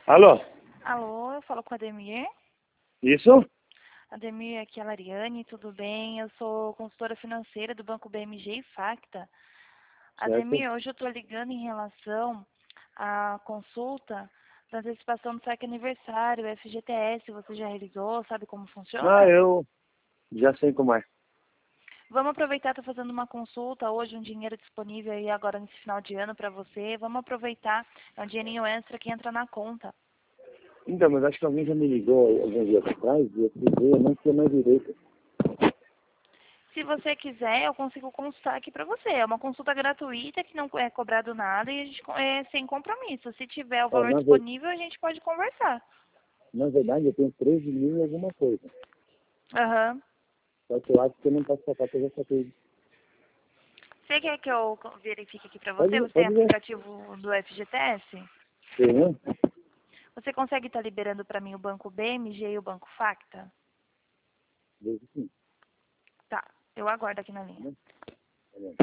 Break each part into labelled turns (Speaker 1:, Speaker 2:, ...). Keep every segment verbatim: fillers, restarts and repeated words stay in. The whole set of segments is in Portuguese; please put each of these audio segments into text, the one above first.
Speaker 1: Alô?
Speaker 2: Alô, eu falo com a Ademir.
Speaker 1: Isso?
Speaker 2: Ademir, aqui é a Lariane, tudo bem? Eu sou consultora financeira do Banco B M G e Facta. Ademir, hoje eu estou ligando em relação à consulta da antecipação do saque aniversário, F G T S. Você já realizou? Sabe como funciona?
Speaker 1: Ah, eu já sei como é.
Speaker 2: Vamos aproveitar, estou fazendo uma consulta hoje, um dinheiro disponível aí agora nesse final de ano para você. Vamos aproveitar, é um dinheirinho extra que entra na conta.
Speaker 1: Então, mas acho que alguém já me ligou alguns dias atrás e eu fui eu não sei mais direito.
Speaker 2: Se você quiser, eu consigo consultar aqui para você. É uma consulta gratuita que não é cobrado nada e a gente é sem compromisso. Se tiver o
Speaker 1: Ó,
Speaker 2: valor
Speaker 1: na, ver-
Speaker 2: disponível, a gente pode conversar.
Speaker 1: na verdade, eu tenho treze mil e alguma coisa.
Speaker 2: Aham.
Speaker 1: Só que eu acho que eu não posso sacar porque eu já saquei.
Speaker 2: Você quer que eu verifique aqui para
Speaker 1: Pode
Speaker 2: você?
Speaker 1: ver,
Speaker 2: Você tem
Speaker 1: pode ver.
Speaker 2: aplicativo do F G T S?
Speaker 1: Tem, né?
Speaker 2: Você consegue estar liberando para mim o Banco B M G e o Banco Facta?
Speaker 1: Desde sim.
Speaker 2: Tá, eu aguardo aqui na linha.
Speaker 1: Tá bom.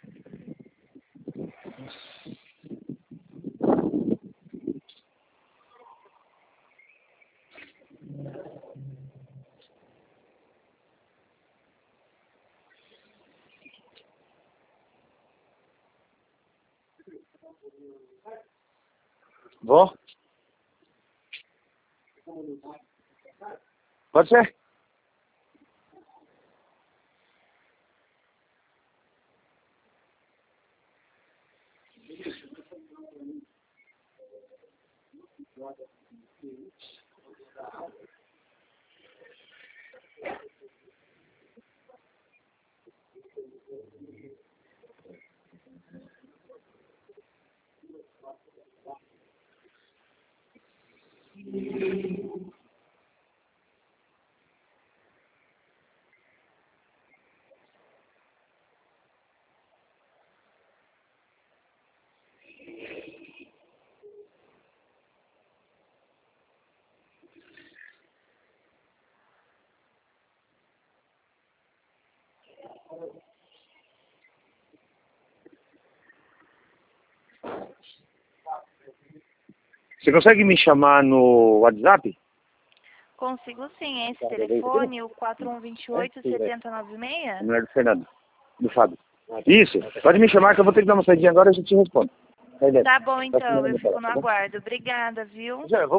Speaker 1: Vó? Pode ser? Você consegue me chamar no WhatsApp?
Speaker 2: Consigo sim. Esse
Speaker 1: Tá,
Speaker 2: telefone, o quatro um dois oito,
Speaker 1: É, sim,
Speaker 2: sete zero nove
Speaker 1: A
Speaker 2: seis?
Speaker 1: mulher do Fernando. Do Fábio. Isso. Pode me chamar que eu vou ter que dar uma saidinha agora e a gente responde. Tá, ideia.
Speaker 2: Tá bom
Speaker 1: Tá
Speaker 2: então, eu
Speaker 1: assinando
Speaker 2: fico
Speaker 1: pra
Speaker 2: no
Speaker 1: ela, tá bom?
Speaker 2: aguardo. Obrigada, viu?
Speaker 1: Já, eu vou